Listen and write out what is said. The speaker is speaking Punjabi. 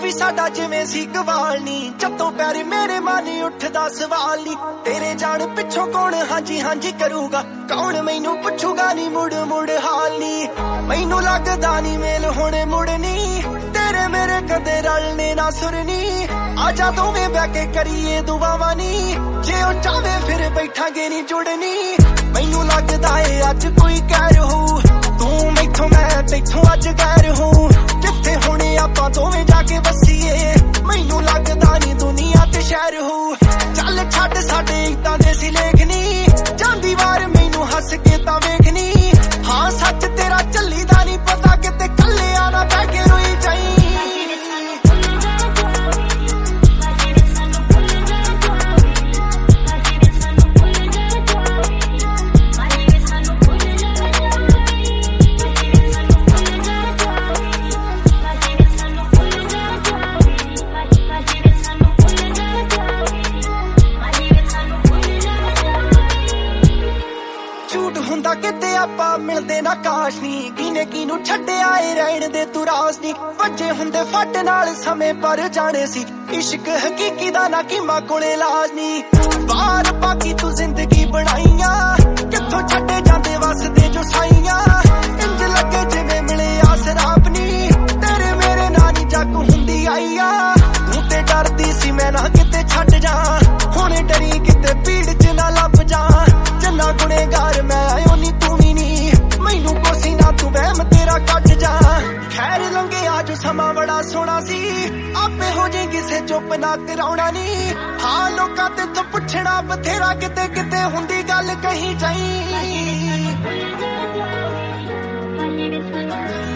ਵੀ ਸਾਡਾ ਜਿਵੇਂ ਸੀ ਗਵਾਲ ਨੀ, ਜਦੋਂ ਪੈਰ ਮੇਰੇ ਮਨ ਉੱਠਦਾ ਸਵਾਲ ਨੀ, ਤੇਰੇ ਜਾਣ ਪਿੱਛੋਂ ਕੌਣ ਹਾਂਜੀ ਹਾਂਜੀ ਕਰੂਗਾ, ਕੌਣ ਮੈਨੂੰ ਪੁੱਛੂਗਾ ਨੀ ਮੁੜ ਮੁੜ ਹਾਲ ਨੀ। ਮੈਨੂੰ ਲੱਗਦਾ ਨੀ ਮੇਲ ਹੁਣ ਮੁੜਨੀ, ਤੇਰੇ ਮੇਰੇ ਕਦੇ ਰਲਨੇ ਨਾ ਸੁਰਨੀ, ਆਜਾ ਦੋਵੇਂ ਬਹਿ ਕੇ ਕਰੀਏ ਦੁਆਵਾਂ ਨੀ, ਜੇ ਉਹ ਚਾਵੇ ਫਿਰ ਬੈਠਾਂਗੇ ਨੀ ਜੁੜਨੀ। ਮੈਨੂੰ ਲੱਗਦਾ ਏ ਅੱਜ ਕੋਈ ਕਹਿਰ ਹੋਊ, ਤੂੰ ਮੈਥੋਂ ਮੈਂ ਤੈਥੋਂ ਅੱਜ ਗੈਰ ਹੋਊ, ਕਿੱਥੇ ਹੁਣੇ ਆਪਾਂ ਦੋਵੇਂ ਜਾ ਕੇ ਵਸੀਏ, ਮੈਨੂੰ ਲੱਗਦਾ ਨੀ ਦੁਨੀਆ ਤੇ ਸ਼ਹਿਰ ਹੋਊ। ਚੱਲ ਛੱਡ ਸਾਡੇ ਏਦਾਂ ਦੇ ਸੀ ਲੇਖਨੀ, ਜਾਂਦੀ ਵਾਰ ਮੈਨੂੰ ਹੱਸ ਕੇ ਤਾਂ ਵੇਖਨੀ, ਹਾਂ ਸੱਚ ਤੇਰਾ ਚੱਲੀ ਦਾ ਨੀ ਪਤਾ, ਕਿਤੇ ਕੱਲਿਆ ਨਾ ਬਹਿ ਕੇ ਰੋਈ ਜਾਈ। ਹੁੰਦਾ ਕਿਤੇ ਆਪਾਂ ਮਿਲਦੇ ਨਾ ਕਾਸ਼ ਨੀ, ਕਿਨੇ ਕਿਨੂੰ ਛੱਡਿਆ ਏ ਰਹਿਣ ਦੇ ਤੂੰ ਰਾਸ ਨੀ, ਵੱਜੇ ਹੁੰਦੇ ਫੱਟ ਨਾਲ ਸਮੇਂ ਪਰ ਜਾਣੇ ਸੀ, ਇਸ਼ਕ ਹਕੀਕੀ ਦਾ ਨਾ ਕੀਮਾ ਕੋਲੇ ਇਲਾਜ ਨੀ। ਬਾਹਰ ਬਾਕੀ ਤੂੰ ਜ਼ਿੰਦਗੀ ਬਣਾਈਆਂ, ਕਿੱਥੋਂ ਛੱਡੇ ਜਾਂਦੇ ਵਸਦੇ ਜੋ ਸਾਈਆਂ, ਇੰਜ ਲੱਗੇ ਜਿਵੇਂ ਮਿਲੇ ਆਸਰਾਪ ਨੀ, ਤੇਰੇ ਮੇਰੇ ਨਾਲ ਨੀ ਜੱਗ ਹੁੰਦੀ ਆਈਆ, ਤੂੰ ਤੇ ਡਰਦੀ ਸੀ ਮੈਂ ਨਾ ਕਿਤੇ ਛੱਡ ਜਾ, ਹੁਣੇ ਡਰੀ ਕਿਤੇ ਭੀੜ ਚ ਨਾ ਲੱਭ ਜਾ, ਜੰਨਾ ਗੁਨੇਗਾਰ ਮੈਂ ਆਇਓ ਨੀ ਤੂੰ ਵੀ ਨੀ, ਮੈਨੂੰ ਕੋਸੀ ਨਾ ਤੂੰ ਵਹਿਮ ਤੇਰਾ ਕੱਢ ਜਾ। ਖੈਰ ਲੰਘਿਆ ਜੋ ਸਮਾਂ ਬੜਾ ਸੋਹਣਾ ਸੀ, ਆਪੇ ਹੋ ਜੇ ਕਿਸੇ ਚੁੱਪ ਨਾ ਕਰਾਉਣਾ ਨੀ, ਹਾਂ ਲੋਕਾਂ ਤੇ ਤੋਂ ਪੁੱਛਣਾ ਬਥੇਰਾ, ਕਿਤੇ ਕਿਤੇ ਹੁੰਦੀ ਗੱਲ ਕਹੀ ਜਾਈ।